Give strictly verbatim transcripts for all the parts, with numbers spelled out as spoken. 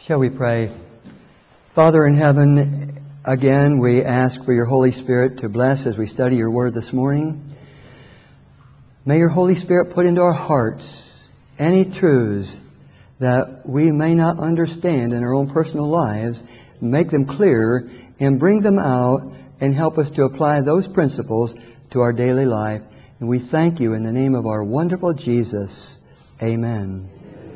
Shall we pray? Father in heaven, again we ask for your Holy Spirit to bless as we study your word this morning. May your Holy Spirit put into our hearts any truths that we may not understand in our own personal lives, make them clear and bring them out and help us to apply those principles to our daily life. And we thank you in the name of our wonderful Jesus. Amen.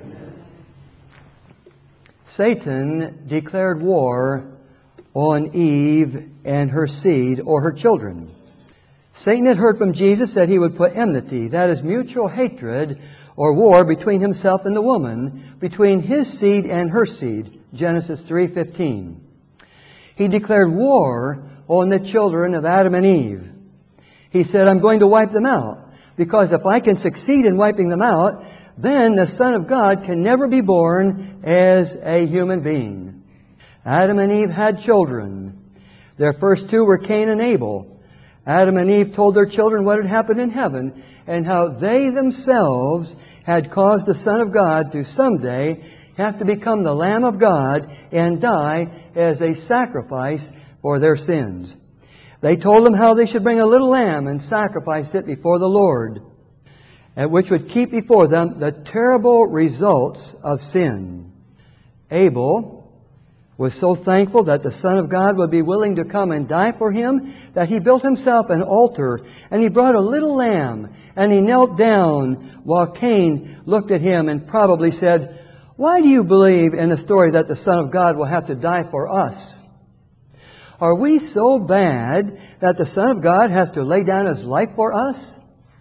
Satan declared war on Eve and her seed, or her children. Satan had heard from Jesus that he would put enmity, that is mutual hatred or war, between himself and the woman, between his seed and her seed. Genesis three fifteen. He declared war on the children of Adam and Eve. He said, I'm going to wipe them out, because if I can succeed in wiping them out, then the Son of God can never be born as a human being. Adam and Eve had children. Their first two were Cain and Abel. Adam and Eve told their children what had happened in heaven and how they themselves had caused the Son of God to someday have to become the Lamb of God and die as a sacrifice for their sins. They told them how they should bring a little lamb and sacrifice it before the Lord, which would keep before them the terrible results of sin. Abel was so thankful that the Son of God would be willing to come and die for him that he built himself an altar, and he brought a little lamb, and he knelt down while Cain looked at him and probably said, why do you believe in the story that the Son of God will have to die for us? Are we so bad that the Son of God has to lay down His life for us?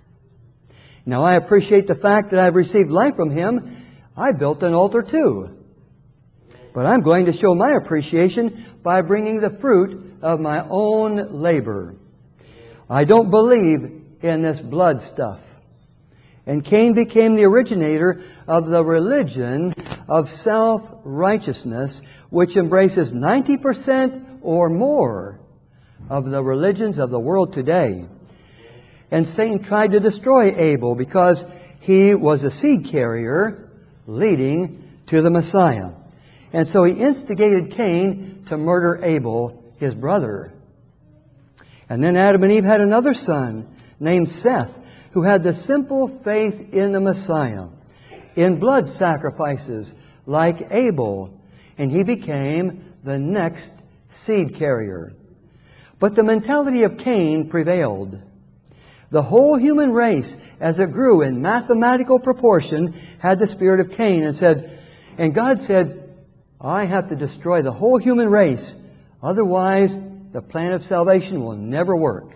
Now, I appreciate the fact that I've received life from Him. I built an altar too. But I'm going to show my appreciation by bringing the fruit of my own labor. I don't believe in this blood stuff. And Cain became the originator of the religion of self-righteousness, which embraces ninety percent or more of the religions of the world today. And Satan tried to destroy Abel because he was a seed carrier leading to the Messiah. And so he instigated Cain to murder Abel, his brother. And then Adam and Eve had another son named Seth, who had the simple faith in the Messiah, in blood sacrifices like Abel. And he became the next seed carrier. But the mentality of Cain prevailed. The whole human race, as it grew in mathematical proportion, had the spirit of Cain, and said, and God said, I have to destroy the whole human race. Otherwise, the plan of salvation will never work.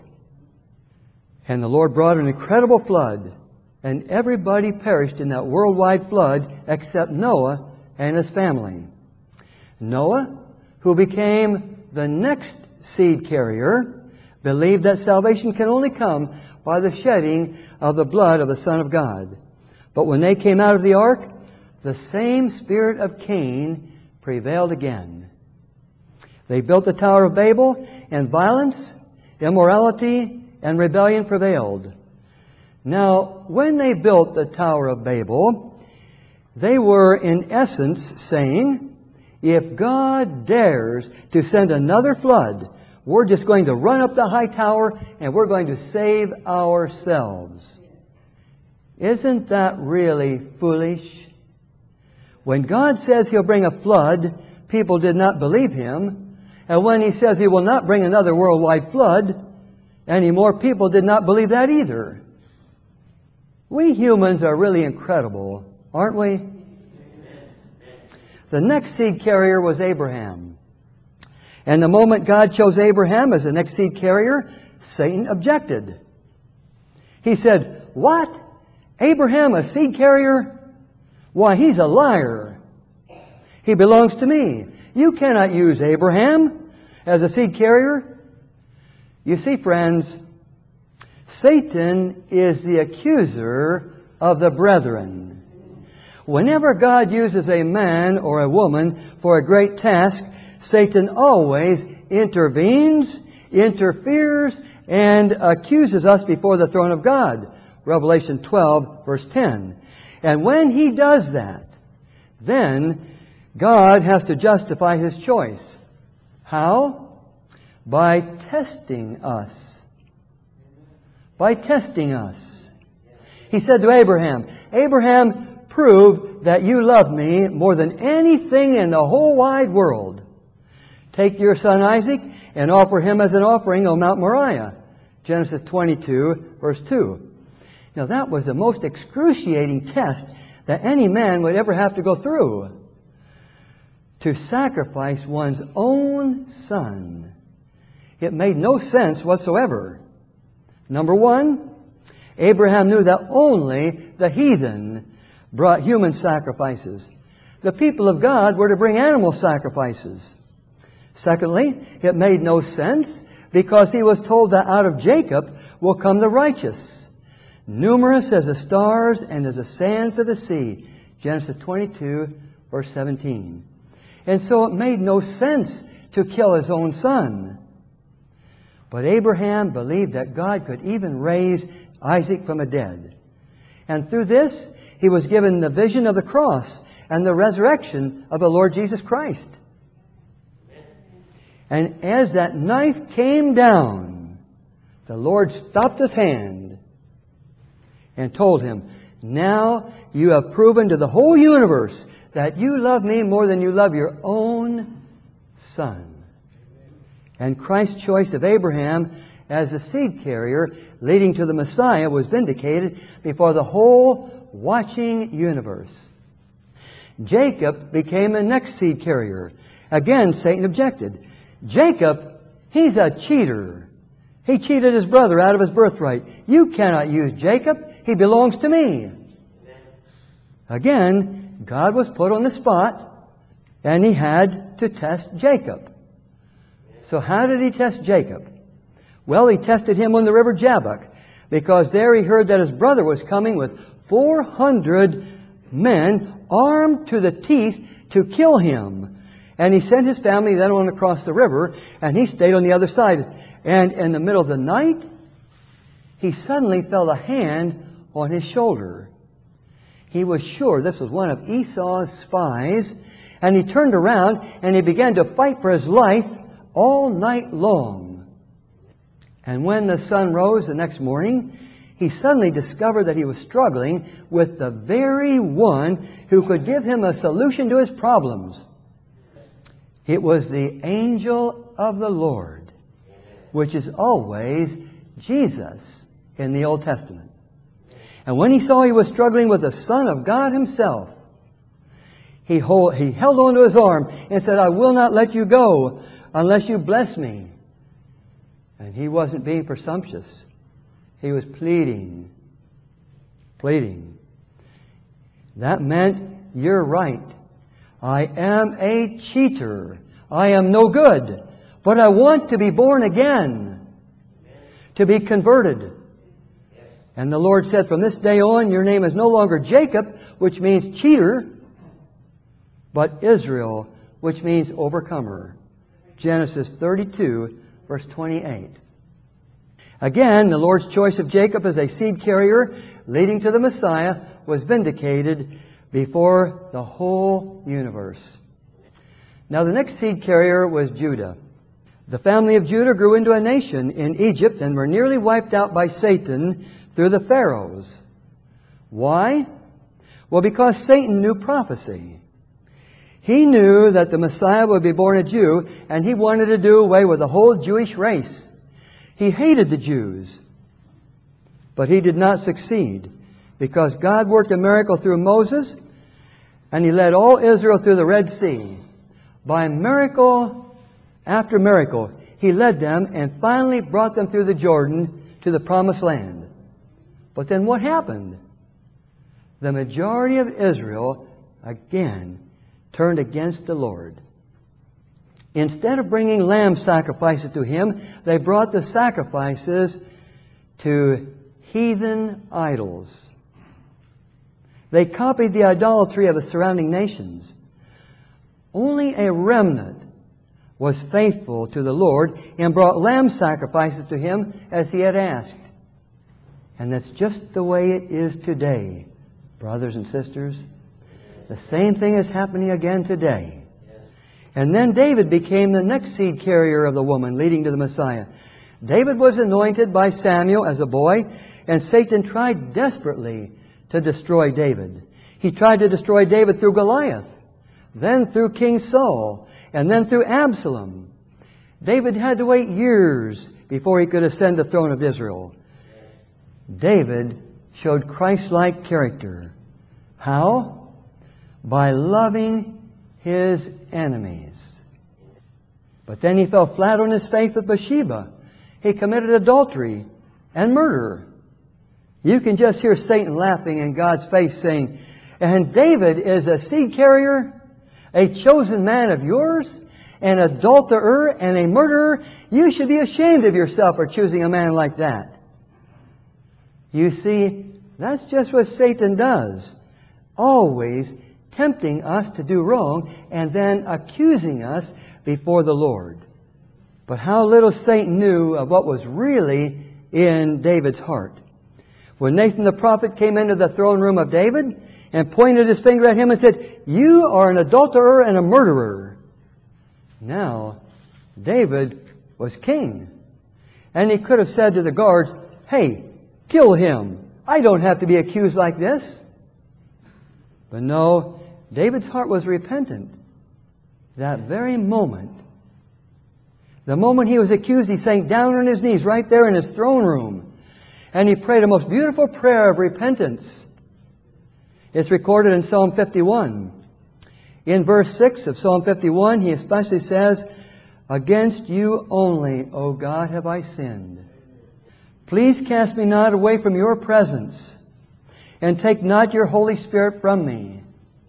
And the Lord brought an incredible flood, and everybody perished in that worldwide flood except Noah and his family. Noah, who became the next seed carrier, believed that salvation can only come by the shedding of the blood of the Son of God. But when they came out of the ark, the same spirit of Cain prevailed again. They built the Tower of Babel, and violence, immorality, and rebellion prevailed. Now, when they built the Tower of Babel, they were in essence saying, if God dares to send another flood, we're just going to run up the high tower and we're going to save ourselves. Isn't that really foolish? When God says He'll bring a flood, people did not believe Him. And when He says He will not bring another worldwide flood anymore, people did not believe that either. We humans are really incredible, aren't we? The next seed carrier was Abraham. And the moment God chose Abraham as the next seed carrier, Satan objected. He said, what? Abraham, a seed carrier? Why, he's a liar. He belongs to me. You cannot use Abraham as a seed carrier. You see, friends, Satan is the accuser of the brethren. Whenever God uses a man or a woman for a great task, Satan always intervenes, interferes, and accuses us before the throne of God. Revelation twelve, verse ten. And when he does that, then God has to justify His choice. How? By testing us. By testing us. He said to Abraham, Abraham, prove that you love me more than anything in the whole wide world. Take your son Isaac and offer him as an offering on Mount Moriah. Genesis twenty-two, verse two. Now that was the most excruciating test that any man would ever have to go through. To sacrifice one's own son. It made no sense whatsoever. Number one, Abraham knew that only the heathen brought human sacrifices. The people of God were to bring animal sacrifices. Secondly, it made no sense because he was told that out of Jacob will come the righteous, numerous as the stars and as the sands of the sea. Genesis twenty-two, verse seventeen. And so it made no sense to kill his own son. But Abraham believed that God could even raise Isaac from the dead. And through this, he was given the vision of the cross and the resurrection of the Lord Jesus Christ. And as that knife came down, the Lord stopped his hand and told him, now you have proven to the whole universe that you love me more than you love your own son. And Christ's choice of Abraham as the seed carrier leading to the Messiah was vindicated before the whole watching universe. Jacob became the next seed carrier. Again, Satan objected. Jacob, he's a cheater. He cheated his brother out of his birthright. You cannot use Jacob. He belongs to me. Again, God was put on the spot, and He had to test Jacob. So how did He test Jacob? Well, He tested him on the river Jabbok, because there he heard that his brother was coming with four hundred men armed to the teeth to kill him. And he sent his family then on across the river, and he stayed on the other side. And in the middle of the night, he suddenly felt a hand on his shoulder. He was sure this was one of Esau's spies, and he turned around and he began to fight for his life all night long. And when the sun rose the next morning, he suddenly discovered that he was struggling with the very one who could give him a solution to his problems. It was the angel of the Lord, which is always Jesus in the Old Testament. And when he saw he was struggling with the Son of God Himself, he, hold, he held on to his arm and said, I will not let you go unless you bless me. And he wasn't being presumptuous. He was pleading, pleading. That meant, you're right. I am a cheater. I am no good. But I want to be born again, to be converted. And the Lord said, from this day on, your name is no longer Jacob, which means cheater, but Israel, which means overcomer. Genesis thirty-two, verse twenty-eight. Again, the Lord's choice of Jacob as a seed carrier leading to the Messiah was vindicated before the whole universe. Now, the next seed carrier was Judah. The family of Judah grew into a nation in Egypt and were nearly wiped out by Satan through the pharaohs. Why? Well, because Satan knew prophecy. He knew that the Messiah would be born a Jew, and he wanted to do away with the whole Jewish race. He hated the Jews. But he did not succeed, because God worked a miracle through Moses, and He led all Israel through the Red Sea. By miracle after miracle, He led them and finally brought them through the Jordan to the Promised Land. But then what happened? The majority of Israel, again, turned against the Lord. Instead of bringing lamb sacrifices to Him, they brought the sacrifices to heathen idols. They copied the idolatry of the surrounding nations. Only a remnant was faithful to the Lord and brought lamb sacrifices to Him as He had asked. And that's just the way it is today, brothers and sisters. The same thing is happening again today. And then David became the next seed carrier of the woman, leading to the Messiah. David was anointed by Samuel as a boy, and Satan tried desperately to destroy David. He tried to destroy David through Goliath, then through King Saul, and then through Absalom. David had to wait years before he could ascend the throne of Israel. David showed Christ-like character. How? By loving his enemies. But then he fell flat on his face with Bathsheba. He committed adultery and murder. You can just hear Satan laughing in God's face saying, and David is a seed carrier, a chosen man of yours, an adulterer and a murderer. You should be ashamed of yourself for choosing a man like that. You see, that's just what Satan does. Always tempting us to do wrong and then accusing us before the Lord. But how little Satan knew of what was really in David's heart. When Nathan the prophet came into the throne room of David and pointed his finger at him and said, you are an adulterer and a murderer. Now, David was king. And he could have said to the guards, hey, kill him. I don't have to be accused like this. But no, David's heart was repentant. That very moment, the moment he was accused, he sank down on his knees right there in his throne room. And he prayed a most beautiful prayer of repentance. It's recorded in Psalm fifty-one. In verse six of Psalm fifty-one, he especially says, against you only, O God, have I sinned. Please cast me not away from your presence, and take not your Holy Spirit from me.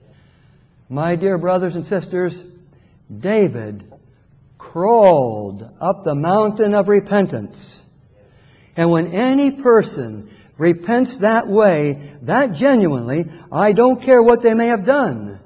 My dear brothers and sisters, David crawled up the mountain of repentance. And when any person repents that way, that genuinely, I don't care what they may have done,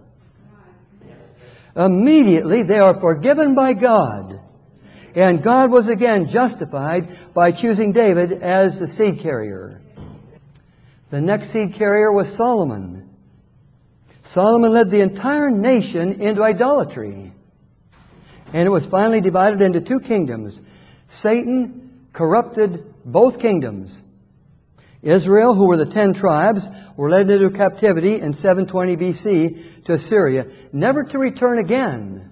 immediately they are forgiven by God. And God was again justified by choosing David as the seed carrier. The next seed carrier was Solomon. Solomon led the entire nation into idolatry. And it was finally divided into two kingdoms. Satan corrupted both kingdoms. Israel, who were the ten tribes, were led into captivity in seven twenty B C to Assyria, never to return again.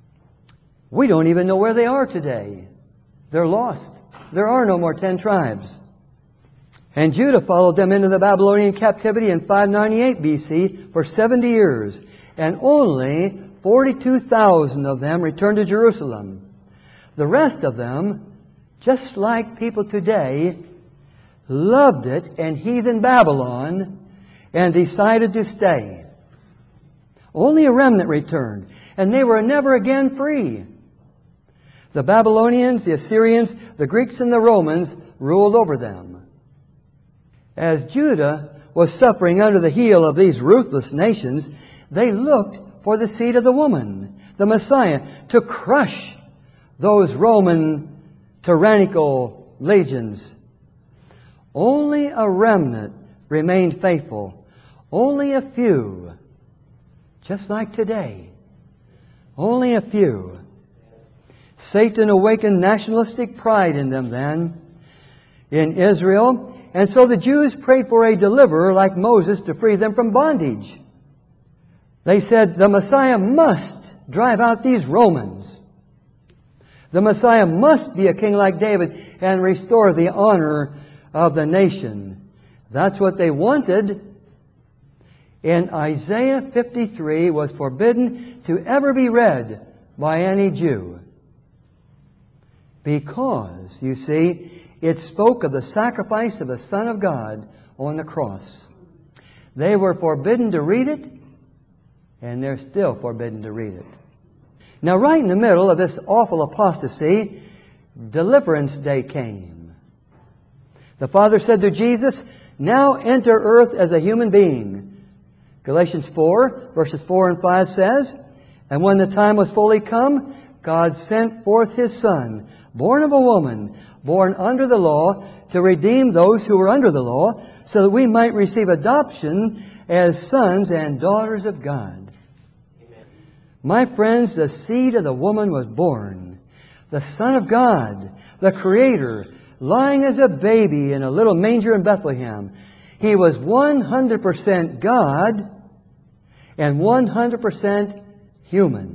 We don't even know where they are today. They're lost. There are no more ten tribes. And Judah followed them into the Babylonian captivity in five ninety-eight B C for seventy years. And only forty-two thousand of them returned to Jerusalem. The rest of them, just like people today, loved it in heathen Babylon and decided to stay. Only a remnant returned, and they were never again free. The Babylonians, the Assyrians, the Greeks, and the Romans ruled over them. As Judah was suffering under the heel of these ruthless nations, they looked for the seed of the woman, the Messiah, to crush those Roman tyrannical legions. Only a remnant remained faithful. Only a few. Just like today. Only a few. Satan awakened nationalistic pride in them then, in Israel. And so the Jews prayed for a deliverer like Moses to free them from bondage. They said, the Messiah must drive out these Romans. The Messiah must be a king like David and restore the honor of the nation. That's what they wanted. And Isaiah fifty-three was forbidden to ever be read by any Jew. Because, you see, it spoke of the sacrifice of the Son of God on the cross. They were forbidden to read it, and they're still forbidden to read it. Now, right in the middle of this awful apostasy, Deliverance Day came. The Father said to Jesus, now enter earth as a human being. Galatians four, verses four and five says, and when the time was fully come, God sent forth His Son, born of a woman, born under the law, to redeem those who were under the law, so that we might receive adoption as sons and daughters of God. Amen. My friends, the seed of the woman was born. The Son of God, the Creator, lying as a baby in a little manger in Bethlehem. He was one hundred percent God and one hundred percent human.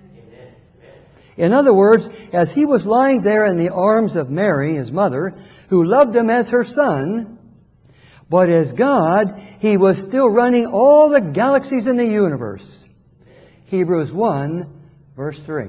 In other words, as He was lying there in the arms of Mary, His mother, who loved Him as her Son, but as God, He was still running all the galaxies in the universe. Hebrews one, verse three.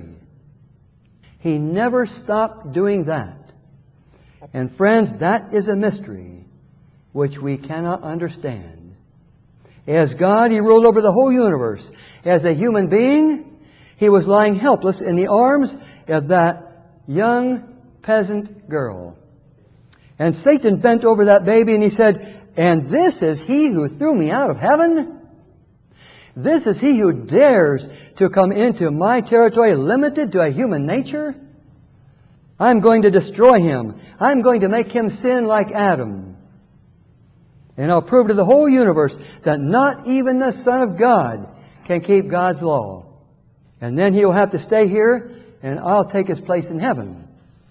He never stopped doing that. And friends, that is a mystery which we cannot understand. As God, He ruled over the whole universe. As a human being, He was lying helpless in the arms of that young peasant girl. And Satan bent over that baby and he said, "And this is he who threw me out of heaven? This is he who dares to come into my territory limited to a human nature? I'm going to destroy him. I'm going to make him sin like Adam. And I'll prove to the whole universe that not even the Son of God can keep God's law. And then he'll have to stay here, and I'll take his place in heaven."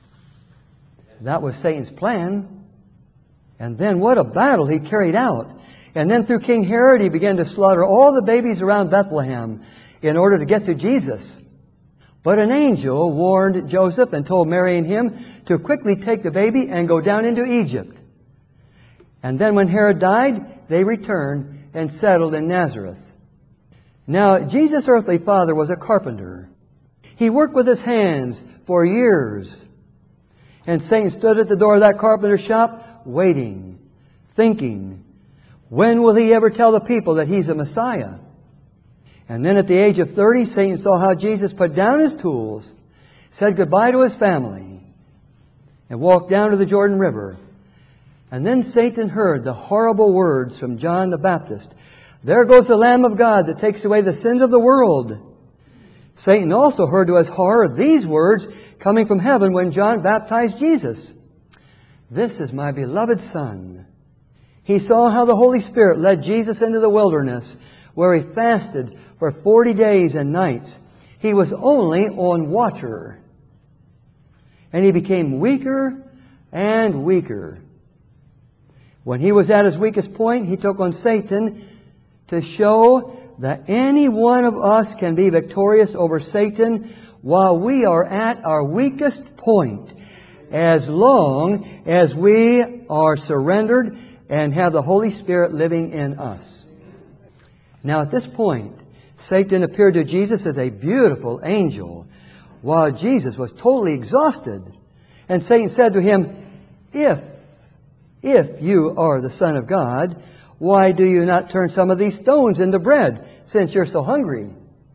That was Satan's plan. And then what a battle he carried out. And then through King Herod, he began to slaughter all the babies around Bethlehem in order to get to Jesus. But an angel warned Joseph and told Mary and him to quickly take the baby and go down into Egypt. And then when Herod died, they returned and settled in Nazareth. Now, Jesus' earthly father was a carpenter. He worked with his hands for years. And Satan stood at the door of that carpenter shop, waiting, thinking, when will he ever tell the people that he's a Messiah? And then at the age of thirty, Satan saw how Jesus put down his tools, said goodbye to his family, and walked down to the Jordan River. And then Satan heard the horrible words from John the Baptist. "There goes the Lamb of God that takes away the sins of the world." Satan also heard to his horror these words coming from heaven when John baptized Jesus. "This is my beloved Son." He saw how the Holy Spirit led Jesus into the wilderness, where he fasted for forty days and nights. He was only on water. And he became weaker and weaker. When he was at his weakest point, he took on Satan to show that any one of us can be victorious over Satan while we are at our weakest point, as long as we are surrendered and have the Holy Spirit living in us. Now at this point, Satan appeared to Jesus as a beautiful angel, while Jesus was totally exhausted. And Satan said to him, If, if you are the Son of God, why do you not turn some of these stones into bread, since you're so hungry?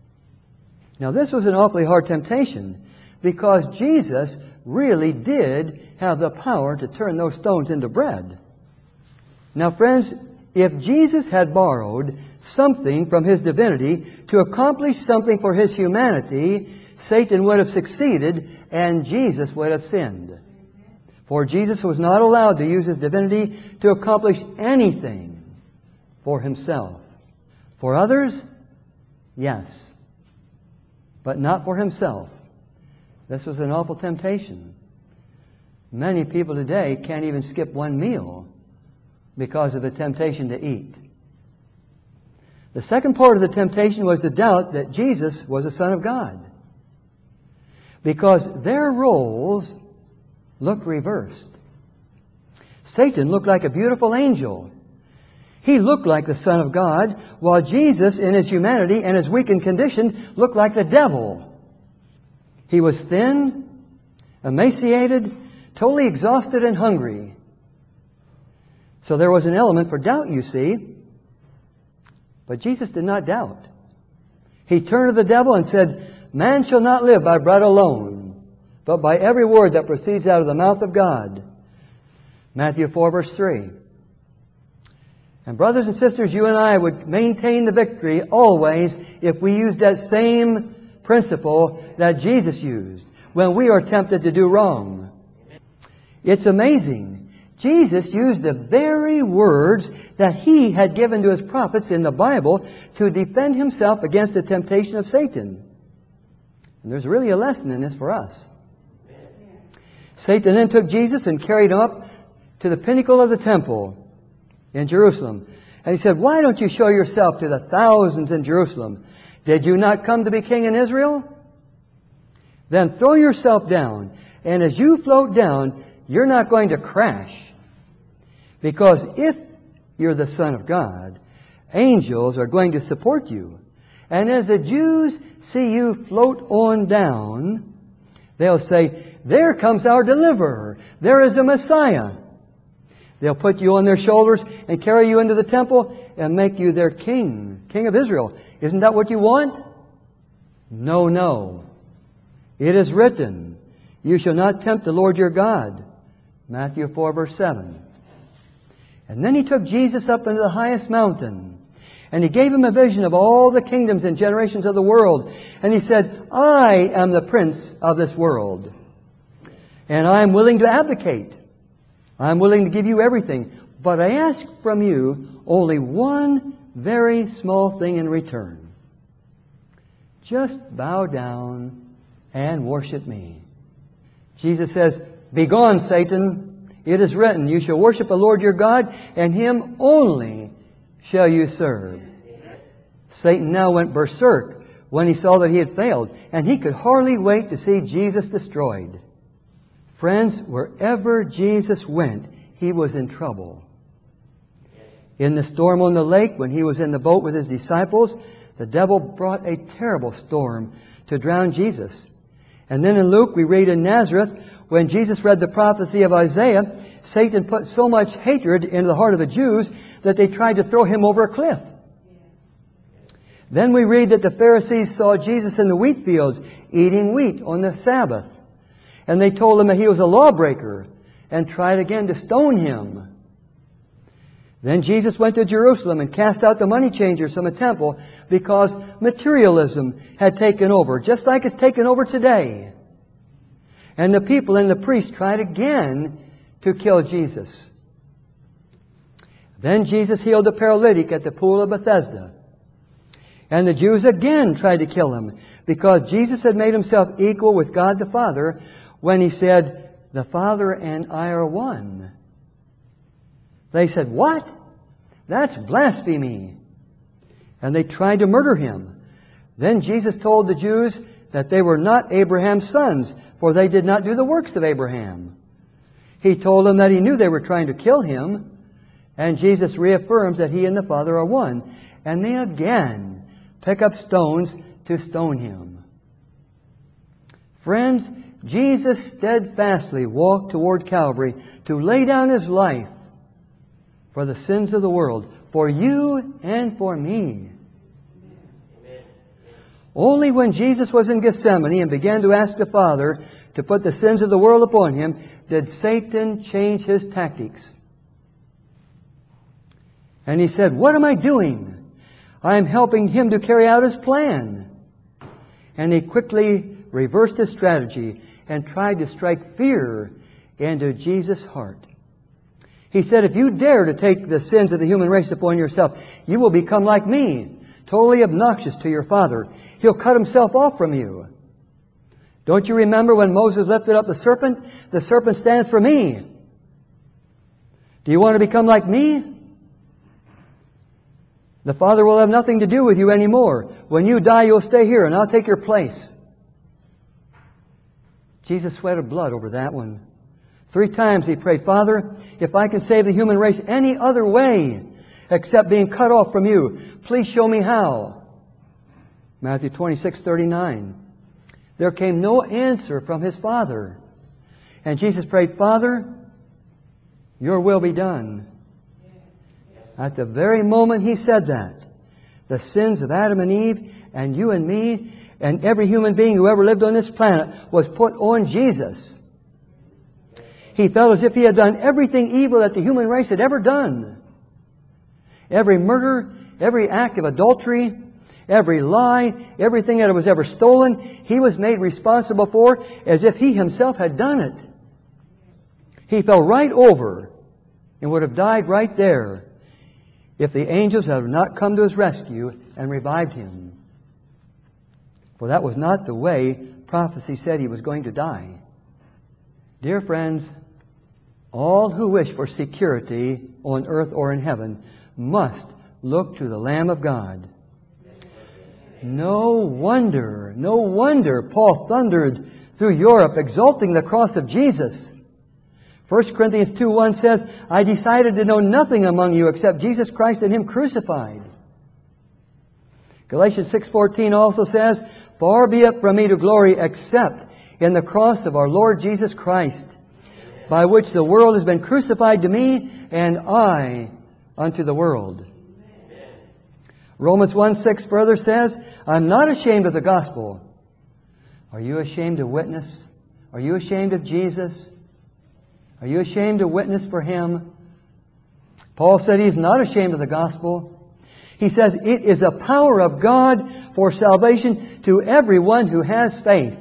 Now this was an awfully hard temptation, because Jesus really did have the power to turn those stones into bread. Now friends, if Jesus had borrowed something from His divinity to accomplish something for His humanity, Satan would have succeeded and Jesus would have sinned. For Jesus was not allowed to use His divinity to accomplish anything for Himself. For others, yes, but not for Himself. This was an awful temptation. Many people today can't even skip one meal because of the temptation to eat. The second part of the temptation was the doubt that Jesus was the Son of God, because their roles looked reversed. Satan looked like a beautiful angel. He looked like the Son of God, while Jesus, in His humanity and His weakened condition, looked like the devil. He was thin, emaciated, totally exhausted and hungry. So there was an element for doubt, you see. But Jesus did not doubt. He turned to the devil and said, "Man shall not live by bread alone, but by every word that proceeds out of the mouth of God." Matthew four, verse three. And brothers and sisters, you and I would maintain the victory always if we used that same principle that Jesus used. when we are tempted to do wrong. It's amazing. Jesus used the very words that He had given to His prophets in the Bible to defend Himself against the temptation of Satan. And there's really a lesson in this for us. Satan then took Jesus and carried Him up to the pinnacle of the temple in Jerusalem. And he said, "Why don't you show yourself to the thousands in Jerusalem? Did you not come to be king in Israel? Then throw yourself down. And as you float down, you're not going to crash. Because if you're the Son of God, angels are going to support you. And as the Jews see you float on down, they'll say, 'There comes our deliverer. There is a Messiah.' They'll put you on their shoulders and carry you into the temple and make you their king, king of Israel. Isn't that what you want? No, no. It is written, 'You shall not tempt the Lord your God.'" Matthew four, verse seven. And then He took Jesus up into the highest mountain. And He gave Him a vision of all the kingdoms and generations of the world. And He said, "I am the prince of this world. And I am willing to abdicate. I'm willing to give you everything. But I ask from you only one very small thing in return. Just bow down and worship me." Jesus says, "Begone, Satan. It is written, you shall worship the Lord your God, and Him only shall you serve." Satan now went berserk when he saw that he had failed, and he could hardly wait to see Jesus destroyed. Friends, wherever Jesus went, He was in trouble. In the storm on the lake, when He was in the boat with His disciples, the devil brought a terrible storm to drown Jesus. And then in Luke, we read in Nazareth, when Jesus read the prophecy of Isaiah, Satan put so much hatred into the heart of the Jews that they tried to throw Him over a cliff. Then we read that the Pharisees saw Jesus in the wheat fields eating wheat on the Sabbath. And they told Him that He was a lawbreaker and tried again to stone Him. Then Jesus went to Jerusalem and cast out the money changers from the temple because materialism had taken over, just like it's taken over today. And the people and the priests tried again to kill Jesus. Then Jesus healed the paralytic at the pool of Bethesda. And the Jews again tried to kill Him because Jesus had made Himself equal with God the Father when He said, "The Father and I are one." They said, "What? That's blasphemy." And they tried to murder Him. Then Jesus told the Jews that they were not Abraham's sons, for they did not do the works of Abraham. He told them that He knew they were trying to kill Him. And Jesus reaffirms that He and the Father are one. And they again pick up stones to stone Him. Friends, Jesus steadfastly walked toward Calvary to lay down His life for the sins of the world, for you and for me. Amen. Only when Jesus was in Gethsemane and began to ask the Father to put the sins of the world upon Him did Satan change his tactics. And he said, "What am I doing? I am helping him to carry out his plan." And he quickly reversed his strategy and tried to strike fear into Jesus' heart. He said, "If you dare to take the sins of the human race upon yourself, you will become like me, totally obnoxious to your Father. He'll cut Himself off from you. Don't you remember when Moses lifted up the serpent? The serpent stands for me. Do you want to become like me? The Father will have nothing to do with you anymore. When you die, you'll stay here, and I'll take your place." Jesus sweated blood over that one. Three times He prayed, "Father, if I can save the human race any other way except being cut off from you, please show me how." Matthew twenty-six, thirty-nine. There came no answer from His Father. And Jesus prayed, "Father, your will be done." At the very moment He said that, the sins of Adam and Eve and you and me and every human being who ever lived on this planet was put on Jesus. He felt as if He had done everything evil that the human race had ever done. Every murder, every act of adultery, every lie, everything that was ever stolen, He was made responsible for as if He Himself had done it. He fell right over and would have died right there if the angels had not come to His rescue and revived Him. For that was not the way prophecy said He was going to die. Dear friends, all who wish for security on earth or in heaven must look to the Lamb of God. No wonder, no wonder Paul thundered through Europe exalting the cross of Jesus. First Corinthians two one says, I decided to know nothing among you except Jesus Christ and Him crucified. Galatians six fourteen also says, far be it from me to glory except in the cross of our Lord Jesus Christ, by which the world has been crucified to me, and I unto the world. Romans one six further says, I'm not ashamed of the gospel. Are you ashamed to witness? Are you ashamed of Jesus? Are you ashamed to witness for Him? Paul said he's not ashamed of the gospel. He says it is a power of God for salvation to everyone who has faith.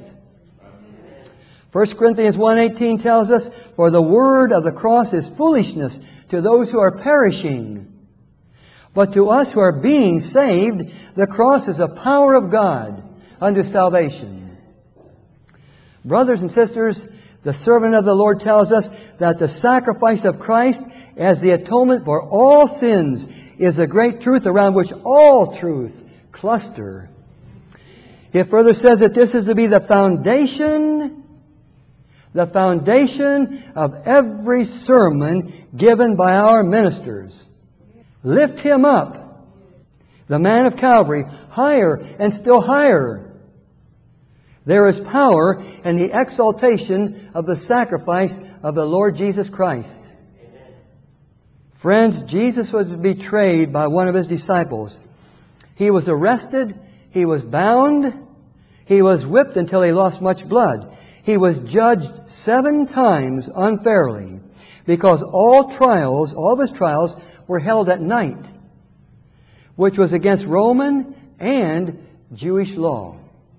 First Corinthians one eighteen tells us, for the word of the cross is foolishness to those who are perishing. But to us who are being saved, the cross is the power of God unto salvation. Brothers and sisters, the servant of the Lord tells us that the sacrifice of Christ as the atonement for all sins is the great truth around which all truth cluster. It further says that this is to be the foundation, the foundation of every sermon given by our ministers. Lift Him up, the man of Calvary, higher and still higher. There is power in the exaltation of the sacrifice of the Lord Jesus Christ. Friends, Jesus was betrayed by one of His disciples. He was arrested, He was bound, He was whipped until He lost much blood. He was judged seven times unfairly because all trials, all of His trials, were held at night, which was against Roman and Jewish law.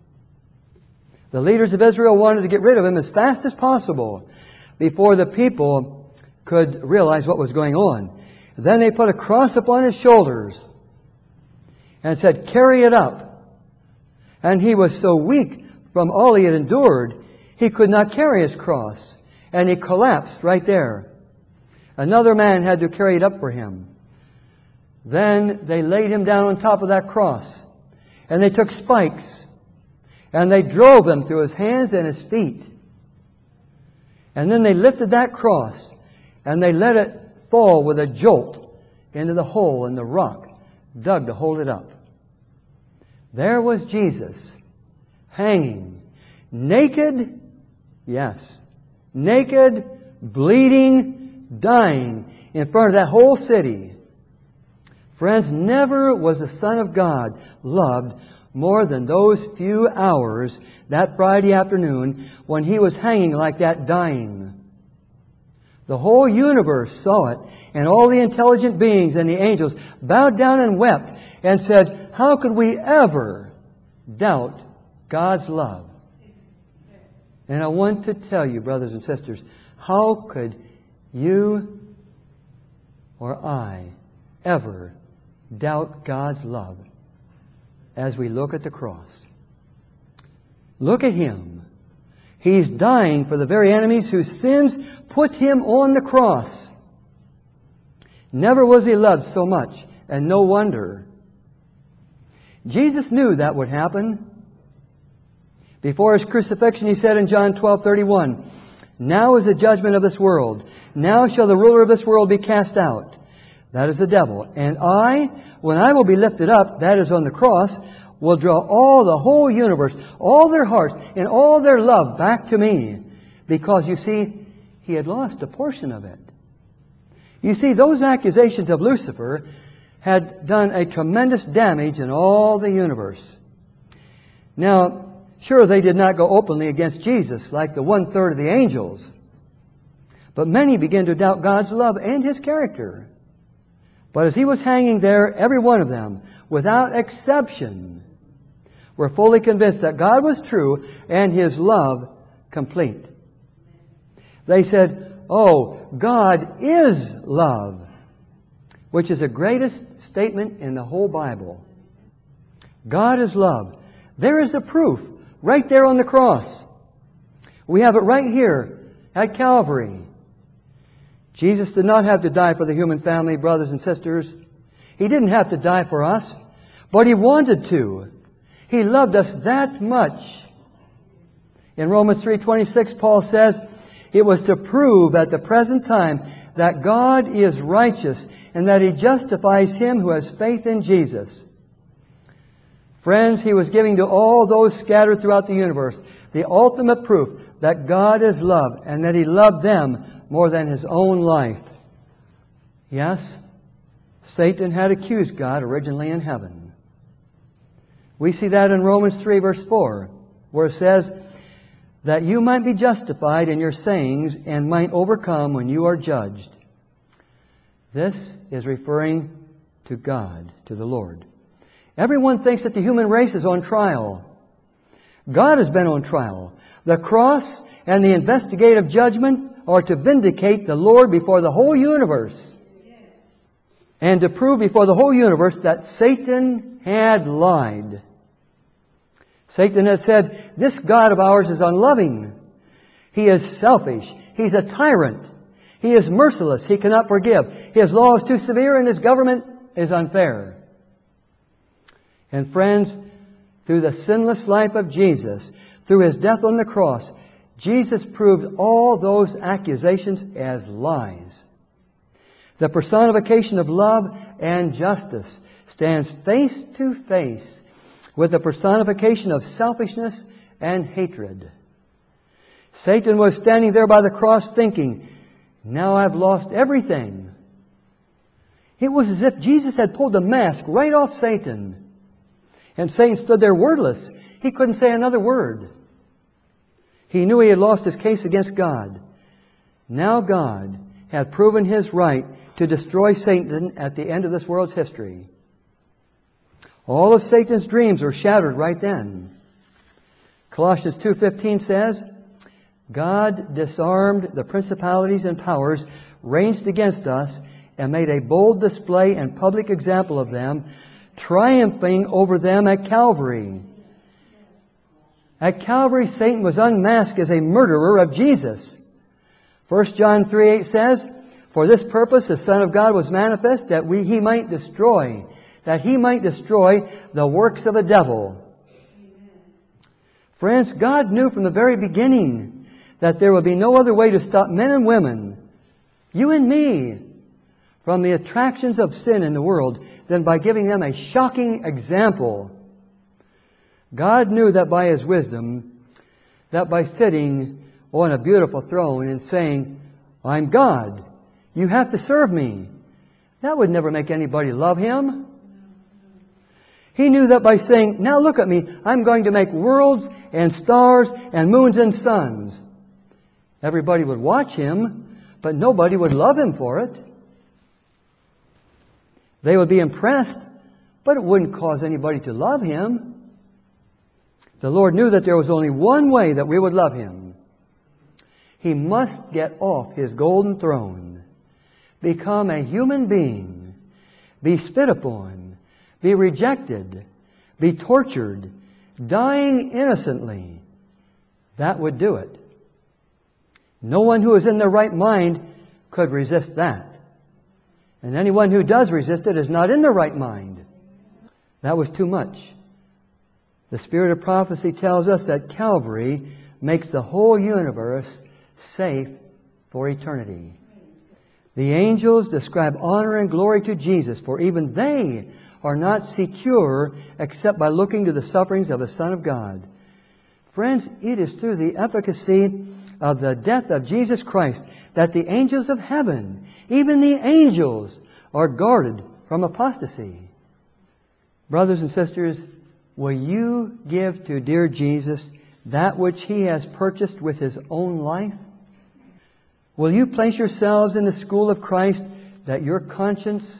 The leaders of Israel wanted to get rid of Him as fast as possible before the people could realize what was going on. Then they put a cross upon His shoulders and said, carry it up. And He was so weak from all He had endured, He could not carry His cross. And He collapsed right there. Another man had to carry it up for Him. Then they laid Him down on top of that cross. And they took spikes. And they drove them through His hands and His feet. And then they lifted that cross. And they let it fall with a jolt into the hole in the rock dug to hold it up. There was Jesus hanging, naked, yes, naked, bleeding, dying in front of that whole city. Friends, never was the Son of God loved more than those few hours that Friday afternoon when He was hanging like that, dying. The whole universe saw it, and all the intelligent beings and the angels bowed down and wept and said, how could we ever doubt God's love? And I want to tell you, brothers and sisters, how could you or I ever doubt God's love as we look at the cross? Look at Him. He's dying for the very enemies whose sins put Him on the cross. Never was He loved so much, and no wonder. Jesus knew that would happen. Before His crucifixion, He said in John twelve thirty-one, now is the judgment of this world. Now shall the ruler of this world be cast out. That is the devil. And I, when I will be lifted up, that is on the cross, will draw all the whole universe, all their hearts, and all their love back to me. Because, you see, He had lost a portion of it. You see, those accusations of Lucifer had done a tremendous damage in all the universe. Now, sure, they did not go openly against Jesus like the one-third of the angels. But many began to doubt God's love and His character. But as he was hanging there, every one of them, without exception, were fully convinced that God was true and His love complete. They said, "Oh, God is love," which is the greatest statement in the whole Bible. God is love. There is the proof right there on the cross. We have it right here at Calvary. Jesus did not have to die for the human family, brothers and sisters. He didn't have to die for us, but He wanted to. He loved us that much. In Romans three twenty-six, Paul says, "It was to prove at the present time that God is righteous and that He justifies him who has faith in Jesus." Friends, He was giving to all those scattered throughout the universe the ultimate proof that God is love and that He loved them more than His own life. Yes, Satan had accused God originally in heaven. We see that in Romans three verse four, where it says, "That you might be justified in your sayings and might overcome when you are judged." This is referring to God, to the Lord. Everyone thinks that the human race is on trial. God has been on trial. The cross and the investigative judgment are to vindicate the Lord before the whole universe, and to prove before the whole universe that Satan had lied. Satan had said, "This God of ours is unloving. He is selfish. He's a tyrant. He is merciless. He cannot forgive. His law is too severe and His government is unfair." And friends, through the sinless life of Jesus, through His death on the cross, Jesus proved all those accusations as lies. The personification of love and justice stands face to face with the personification of selfishness and hatred. Satan was standing there by the cross thinking, "Now I've lost everything." It was as if Jesus had pulled the mask right off Satan. And Satan stood there wordless. He couldn't say another word. He knew he had lost his case against God. Now God had proven His right to destroy Satan at the end of this world's history. All of Satan's dreams were shattered right then. Colossians two fifteen says, "God disarmed the principalities and powers ranged against us and made a bold display and public example of them, triumphing over them at Calvary." At Calvary, Satan was unmasked as a murderer of Jesus. First John three eight says, "For this purpose the Son of God was manifest, that we He might destroy, that He might destroy the works of the devil." Friends, God knew from the very beginning that there would be no other way to stop men and women, you and me, from the attractions of sin in the world than by giving them a shocking example. God knew that by His wisdom, that by sitting on a beautiful throne and saying, "I'm God, you have to serve me," that would never make anybody love Him. He knew that by saying, "Now look at me, I'm going to make worlds and stars and moons and suns," everybody would watch Him, but nobody would love Him for it. They would be impressed, but it wouldn't cause anybody to love Him. The Lord knew that there was only one way that we would love Him. He must get off His golden throne, become a human being, be spit upon, be rejected, be tortured, dying innocently. That would do it. No one who is in their right mind could resist that. And anyone who does resist it is not in their right mind. That was too much. The Spirit of prophecy tells us that Calvary makes the whole universe safe for eternity. The angels describe honor and glory to Jesus, for even they are not secure except by looking to the sufferings of the Son of God. Friends, it is through the efficacy of the death of Jesus Christ that the angels of heaven, even the angels, are guarded from apostasy. Brothers and sisters, will you give to dear Jesus that which He has purchased with His own life? Will you place yourselves in the school of Christ that your conscience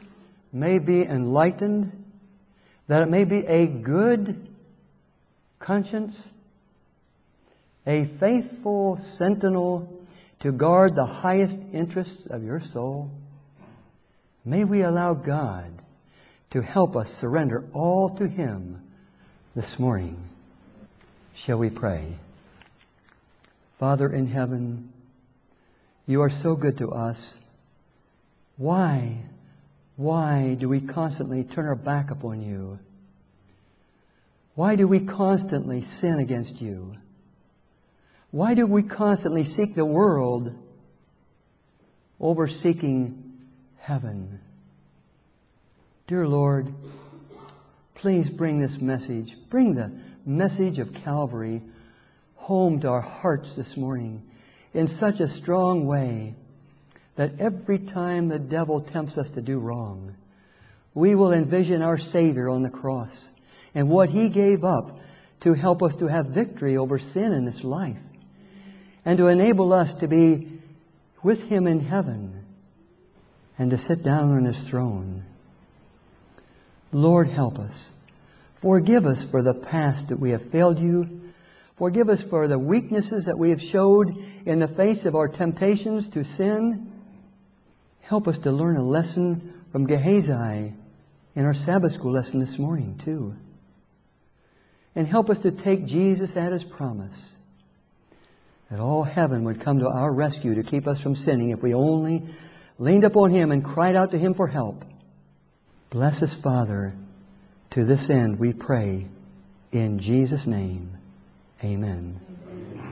may be enlightened, that it may be a good conscience, a faithful sentinel to guard the highest interests of your soul. May we allow God to help us surrender all to Him this morning. Shall we pray? Father in heaven, You are so good to us. Why, why do we constantly turn our back upon You? Why do we constantly sin against You? Why do we constantly seek the world over seeking heaven? Dear Lord, please bring this message, bring the message of Calvary home to our hearts this morning in such a strong way that every time the devil tempts us to do wrong, we will envision our Savior on the cross and what He gave up to help us to have victory over sin in this life and to enable us to be with Him in heaven and to sit down on His throne. Lord, help us. Forgive us for the past that we have failed You. Forgive us for the weaknesses that we have showed in the face of our temptations to sin. Help us to learn a lesson from Gehazi in our Sabbath school lesson this morning, too. And help us to take Jesus at His promise that all heaven would come to our rescue to keep us from sinning if we only leaned upon Him and cried out to Him for help. Bless us, Father. To this end we pray in Jesus' name. Amen.